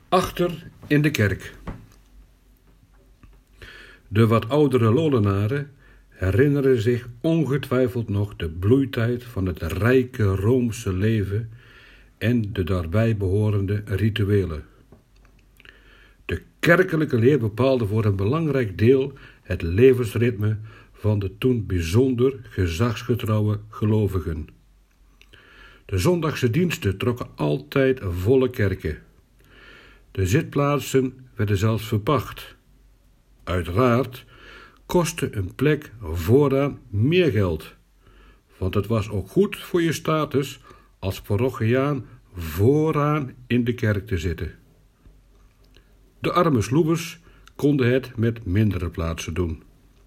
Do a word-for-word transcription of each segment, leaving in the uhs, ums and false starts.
Achter in de kerk. De wat oudere Lodenaren herinneren zich ongetwijfeld nog de bloeitijd van het rijke Roomse leven en de daarbij behorende rituelen. De kerkelijke leer bepaalde voor een belangrijk deel het levensritme van de toen bijzonder gezagsgetrouwe gelovigen. De zondagse diensten trokken altijd volle kerken. De zitplaatsen werden zelfs verpacht. Uiteraard kostte een plek vooraan meer geld, want het was ook goed voor je status als parochiaan vooraan in de kerk te zitten. De arme sloebers konden het met mindere plaatsen doen.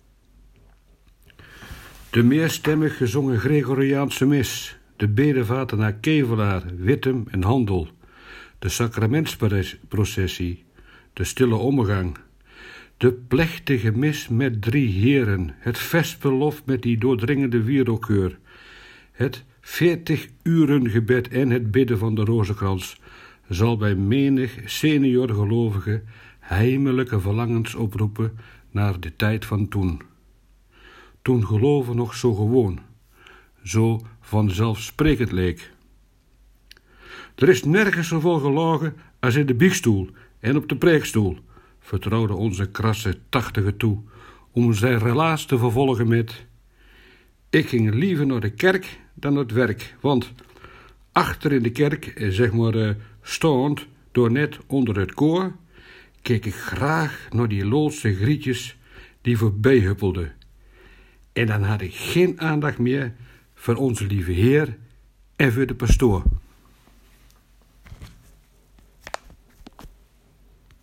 De meerstemmig gezongen Gregoriaanse mis, de bedevaten naar Kevelaar, Wittem en Handel, de sacramentsprocessie, de stille omgang, de plechtige mis met drie heren, het vestbelof met die doordringende wierookkeur, het veertig uren gebed en het bidden van de rozenkrans zal bij menig senior gelovige heimelijke verlangens oproepen naar de tijd van toen. Toen geloven nog zo gewoon, zo vanzelfsprekend leek. Er is nergens zoveel gelogen als in de biechtstoel en op de preekstoel, vertrouwde onze krasse tachtige toe, om zijn relaas te vervolgen met: ik ging liever naar de kerk dan naar het werk, want achter in de kerk, zeg maar uh, staand, door net onder het koor, keek ik graag naar die Loodse grietjes die voorbij huppelden. En dan had ik geen aandacht meer voor onze lieve Heer en voor de pastoor.